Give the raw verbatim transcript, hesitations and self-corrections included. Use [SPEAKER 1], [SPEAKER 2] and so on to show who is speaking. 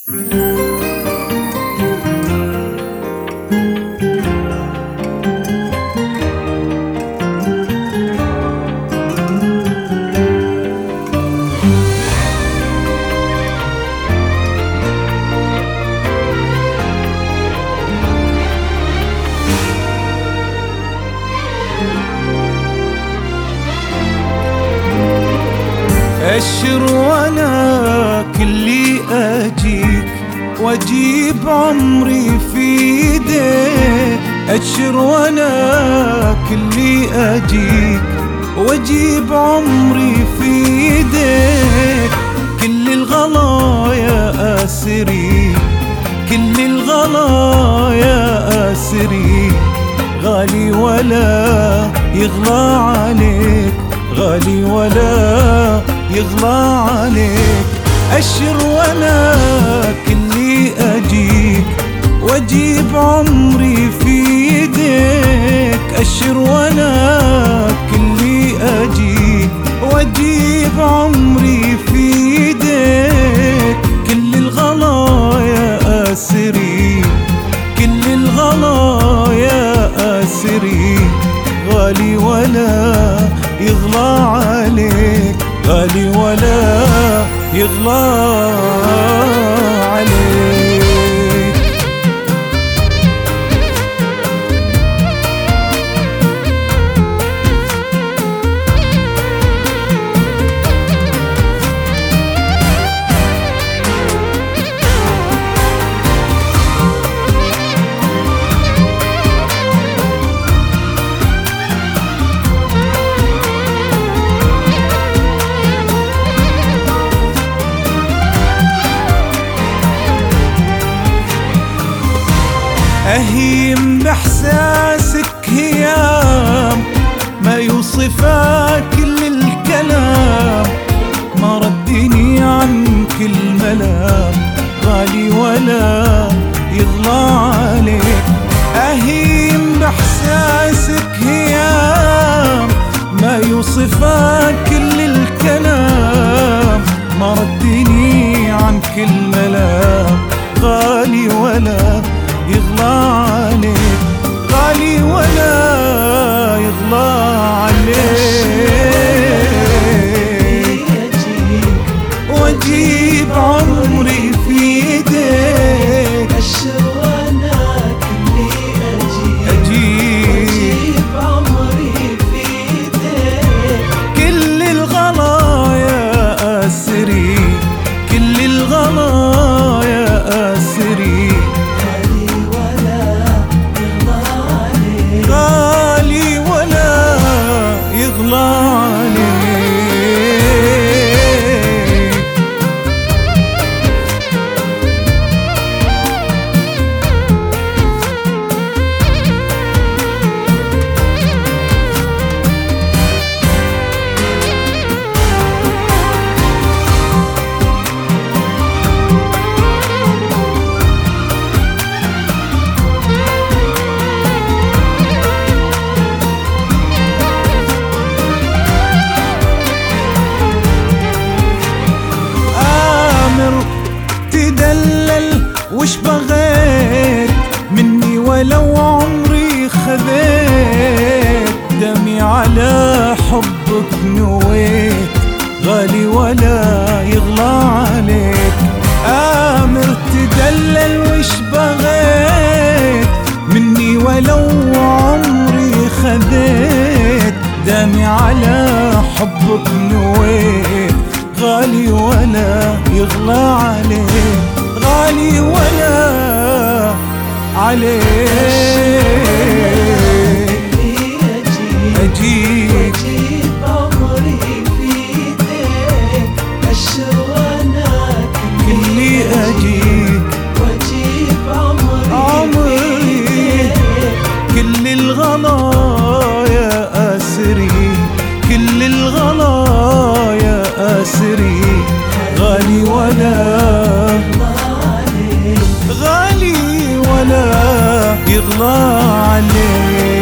[SPEAKER 1] أشر وانا كلي اجيك واجيب عمري في ايديك. أشر وانا كلي اجيك واجيب عمري في ايديك. كل الغلايا اسري كل الغلايا اسري. غالي ولا يغلى عليك غالي ولا يغلى عليك. أشر وانا كلي اجيك واجيب عمري في ايديك. أشر وانا كلي اجيك واجيب عمري في ايديك. كل الغلايا اسري كل الغلايا اسري. غالي ولا يغلى عليك غالي ولا يغلى عليك. أهيم بإحساسك هيام ما يوصفها كل الكلام. ما ردني عنك الملام غالي ولا يغلى عليك. أهيم بإحساسك هيام ما يوصفها كل الكلام. ما ردني عنك الملام غالي ولا يغلى عليك غالي ولا يغلى عليك. واجيب عمري في ايديك.
[SPEAKER 2] أشر وانا كلي اجيك
[SPEAKER 1] اجيب
[SPEAKER 2] عمري في ايديك.
[SPEAKER 1] كل الغلايا اسري كل الغلايا اسري. غالي ولا يغلى عليك. تدلل وش بغيت مني ولو عمري خذيت. دمي على حبك نويت غالي ولا يغلى عليك. آمر تدلل وش بغيت مني ولو عمري خذيت. دمي على حبك نويت غالي ولا يغلى عليك غالي ولا عليك.
[SPEAKER 2] أجيك واجيب عمري في ايديك. أشر وانا
[SPEAKER 1] كلي اجيك
[SPEAKER 2] واجيب عمري
[SPEAKER 1] عمري.
[SPEAKER 2] في ايديك.
[SPEAKER 1] كل الغلايا اسري كل الغلايا اسري. غالي ولا غالي ولا يغلى عليك.